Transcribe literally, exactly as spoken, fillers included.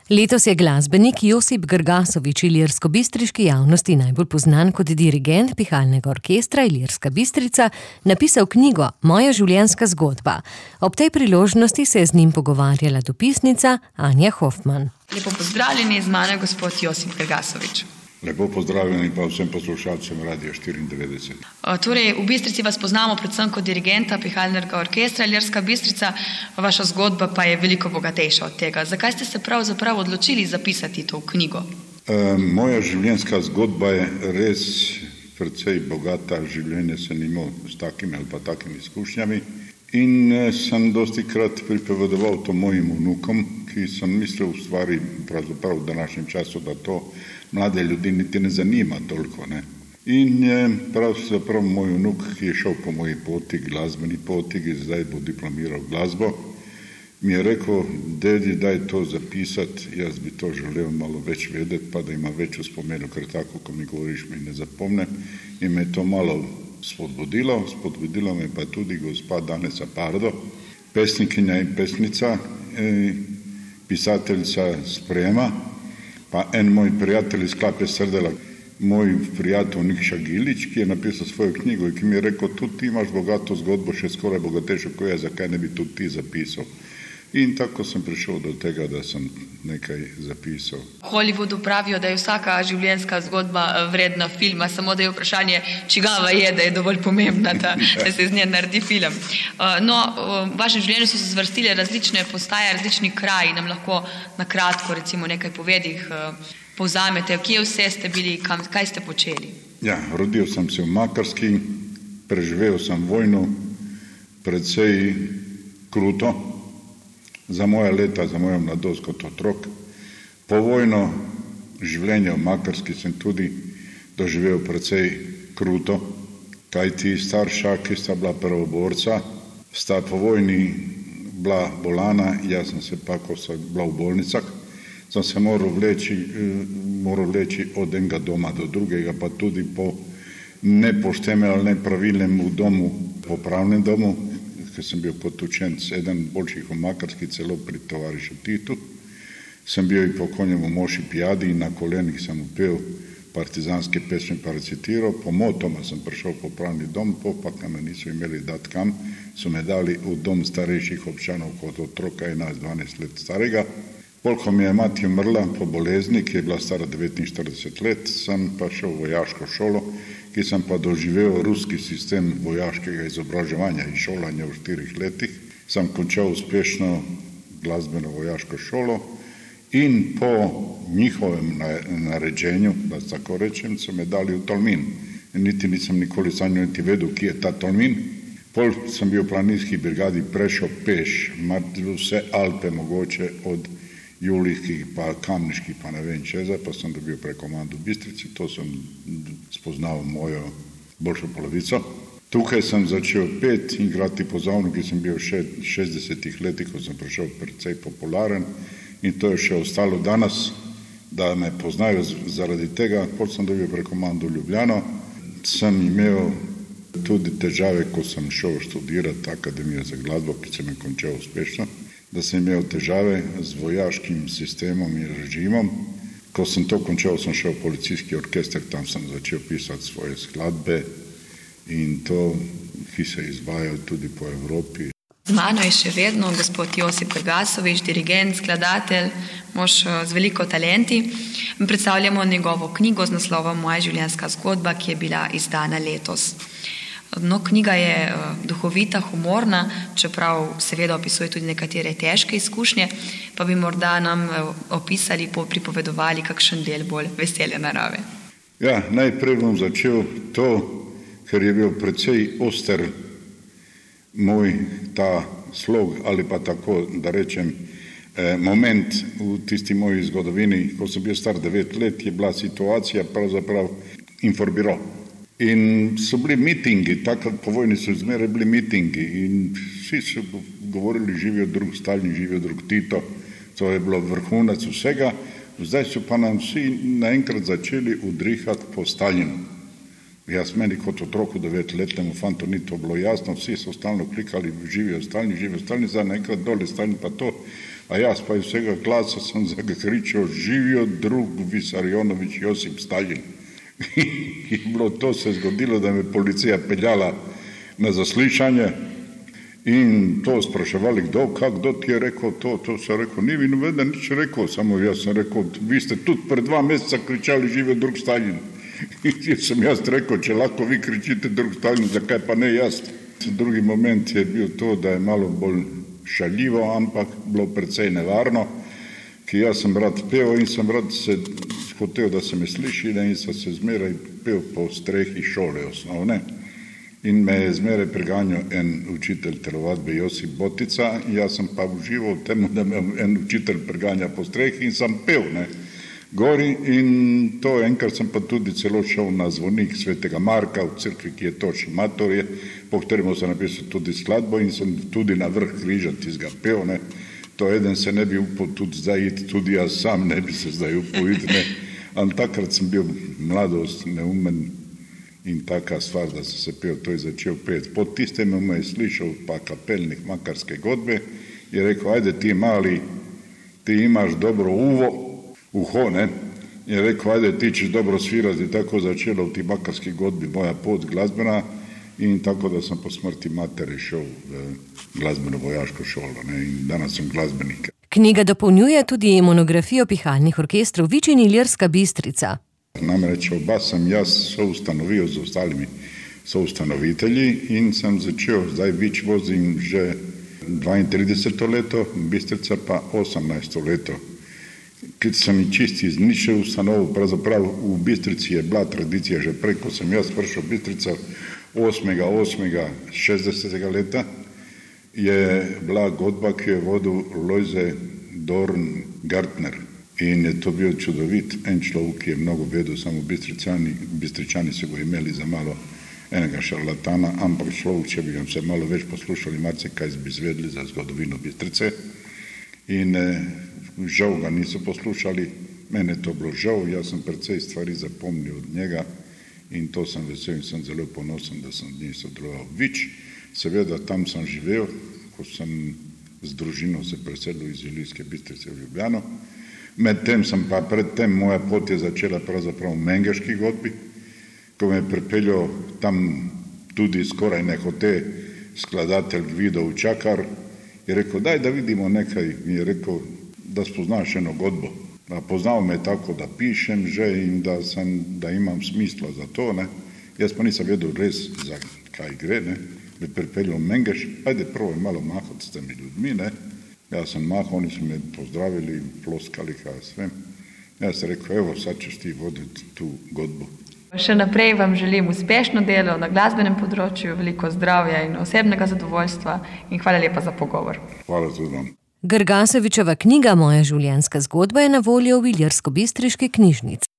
Letos je glasbenik Josip Grgasović ilirskobistriški javnosti najbolj poznan kot dirigent Pihalnega orkestra Ilirska Bistrica napisal knjigo Moja življenjska zgodba. Ob tej priložnosti se je z njim pogovarjala dopisnica Anja Hofman. Lepo pozdravljeni, z mano je gospod Josip Grgasović. Lepo pozdravljeni pa vsem poslušalcem Radia štiriindevetdeset. Torej, v Bistrici vas poznamo predvsem kot dirigenta Pihalnega orkestra Ilirska Bistrica, vaša zgodba pa je veliko bogatejša od tega. Zakaj ste se pravzaprav odločili zapisati to knjigo? E, moja življenjska zgodba je res precej bogata, življenje sem imel s takimi ali pa takimi izkušnjami in sem dosti krat pripovedoval to mojim vnukom, ki sem mislil v stvari pravzaprav v današnjem času, da to mlade ljudi niti ne zanima toliko, ne. In pravzaprav moj vnuk, ki je šel po moji poti, glasbeni poti, ki zdaj bo diplomiral glasbo, mi je rekel, dedi, daj to zapisati, jaz bi to želel malo več vedeti, pa da ima več v spomenu, ker tako, ko mi govoriš, mi ne zapomnem. In me to malo spodbudilo, spodbudilo me pa tudi gospa Danesa Pardo, pesnikinja in pesnica, pisateljica Sprejema, pa en moj prijatelj iz Klape Srdela, moj prijatelj Nikša Gilič, ki je napisal svojo knjigo in ki mi je rekel, tudi ti imaš bogato zgodbo, še skoraj bogatejšo kot jaz, zakaj ne bi tudi ti zapisal. In tako sem prišel do tega, da sem nekaj zapisal. V Hollywoodu pravijo, da je vsaka življenjska zgodba vredna filma, samo da je vprašanje, čigava je, da je dovolj pomembna, da, da se iz nje naredi film. No, v vašem življenju so se zvrstile različne postaje, različni kraji, nam lahko na kratko recimo nekaj povedih povzamete, kje vse ste bili, kam, kaj ste počeli? Ja, rodil sem se v Makarski, preživel sem vojno, precej kruto, za moja leta, za mojo mladost kot otrok. Povojno življenje v Makarski sem tudi doživel precej kruto, kajti starša, ki sta bila prvoborca, sta po vojni bila bolana, jaz sem se pa, ko sem bila v bolnicah, sem se moral vleči, moral vleči od enega doma do drugega, pa tudi po nepoštenem ali nepravilnem v domu, popravnem domu, ker sem bil kot učenec eden boljših v Makarski, celo pri tovarišu Titu. Sem bil i po konjem v Moši Pijadi in na kolenih sem upel partizanske pesmi pa recitiral. Po motoma sem prišel v popravni dom, pa kad me niso imeli dati kam, so me dali v dom starejših občanov kot otroka enajst dvanajst let starega. Koliko mi je mati umrla po bolezni, ki je bila stara devetinštirideset let, sem pa šel v vojaško šolo, ki sem pa doživel ruski sistem vojaškega izobraževanja in šolanja v štirih letih. Sem končal uspešno glasbeno vojaško šolo in po njihovem naređenju, da tako rečem, so me dali v Tolmin. Niti nisem nikoli sanjal niti vedel, ki je ta Tolmin. Pol sem bil v planinski brigadi prešel peš, vse Alpe mogoče od Julijskih pa Kamniških pa ne vem čeza, pa sem dobil prekomando v Bistrici, to sem spoznal mojo boljšo polovico. Tukaj sem začel pet in igrati pozavno, ki sem bil še v šestdesetih letih, ko sem prišel precej popularen in to je še ostalo danes, da me poznajo zaradi tega. Pol sem dobil prekomando v Ljubljano, sem imel tudi težave, ko sem šel študirati Akademijo za glasbo, ki sem je končal uspešno, da sem imel težave z vojaškim sistemom in režimom. Ko sem to končal, sem šel v policijski orkester, tam sem začel pisati svoje skladbe in to, ki se izvajajo tudi po Evropi. Z mano je še vedno gospod Josip Grgasović, dirigent, skladatelj, mož z veliko talenti. Predstavljamo njegovo knjigo z naslovom Moja življenjska zgodba, ki je bila izdana letos. No, knjiga je duhovita, humorna, čeprav seveda opisuje tudi nekatere težke izkušnje, pa bi morda nam opisali, pripovedovali kakšen del bolj vesele narave. Ja, najprej bom začel to, ker je bil precej oster moj ta slog, ali pa tako, da rečem, moment v tisti moji zgodovini, ko sem bil star devet let, je bila situacija pravzaprav informbiro. In so bili mitingi, takrat po vojni so zmeraj bili mitingi in vsi so govorili, živijo drug Stalin, živijo drug Tito, to je bilo vrhunac vsega, zdaj so pa nam vsi naenkrat začeli udrihati po Stalinu. Jaz meni kot otroku devetletnemu fantu ni to bilo jasno, vsi so stalno klikali, živijo Stalin, živijo Stalin, zdaj naenkrat dole Stalin pa to. A jaz pa iz vsega glasa sem zakričal, živijo drug Visarionovič Josip Stalin. In bilo to se zgodilo, da me policija peljala na zaslišanje in to spraševali, kdo, kak, kdo ti je rekel to, to sem rekel, ni vi noveden nič rekel, samo jaz sem rekel, vi ste tudi pred dva meseca kričali, živijo drug Stalin. In sem jaz rekel, če lahko vi kričite drug Stalin, zakaj pa ne jaz? Drugi moment je bil to, da je malo bolj šaljivo, ampak bilo precej nevarno, ki jaz sem rad pel in sem rad se hotel, da se me sliši, in sem se zmeraj pel po strehi šole osnovne. In me je zmeraj preganjal en učitelj telovadbe Josip Botica, in jaz sem pa užival v tem, da me en učitelj preganja po strehi in sem pel, ne, gori, in to enkrat sem pa tudi celo šel na zvonik Svetega Marka v cerkvi, ki je točno Matorje, po kateremu sem napisal tudi skladbo in sem tudi na vrh križa tizga pel, ne. To eden se ne bi upal tudi zdaj iti, tudi jaz sam ne bi se zdaj upal iti, ne. Ampak takrat sem bil mladost, neumen in taka stvar, da sem se pel, to je začel peti. Po tistem me je slišal pa kapelnik Makarske godbe, je rekel, ajde ti mali, ti imaš dobro uvo, uho, ne, je rekel, ajde ti ćeš dobro svirati, tako začela v ti Makarski godbi moja pot glasbena in tako da sem po smrti matere šel v glasbeno vojaško šolo, ne, in danas sem glasbenik. Knjiga dopolnjuje tudi monografijo pihalnih orkestrov Vič in Ilirska Bistrica. Namreč oba sem jaz soustanovil z ostalimi soustanovitelji in sem začel, zdaj Vič vozim že dvaintrideseto leto, Bistrica pa osemnajsto leto. Keď sem čisti iz niče ustanovil, pravzaprav v Bistrici je bila tradicija že prej, ko sem jaz prišel v Bistrico osmega osmega šestdesetega leta, je bila godba, ki je vodil Lojze Dorn Gartner. In je to bil čudovit en človek, ki je mnogo vedel, samo Bistričani, Bistričani so go imeli za malo enega šarlatana, ampak človek, če bi ga se malo več poslušali, marce kaj bi izvedli za zgodovino Bistrice. In eh, žal ga niso poslušali, mene to bilo žal, jaz sem precej stvari zapomnil od njega in to sem vesel in sem zelo ponosen, da sem z njim sodeloval. Vič, seveda tam sem živel, ko sem z družino se preselil iz Ilirske Bistrice v Ljubljano. Medtem sem pa predtem, moja pot je začela pravzaprav v Mengeški godbi, ko me je pripeljal tam tudi skoraj nehote skladatelj Gvido Učakar, je rekel, daj da vidimo nekaj, mi je rekel, da spoznaš eno godbo. A poznal me tako, da pišem že in da, sem, da imam smisla za to, ne. Jaz pa nisem vedel res, za kaj gre, ne. Me pripeljal v Mengeš, ajde probaj malo mahati s temi ljudmi, ne. Jaz sem mahal, oni so me pozdravili in ploskali, kaj jaz vem. Jaz sem rekel, evo, sad ćeš ti voditi tu godbo. Še naprej vam želim uspešno delo na glasbenem področju, veliko zdravja in osebnega zadovoljstva in hvala lepa za pogovor. Hvala tudi vam. Grgasovičeva knjiga Moja življenjska zgodba je na voljo v Ilirskobistriški knjižnici.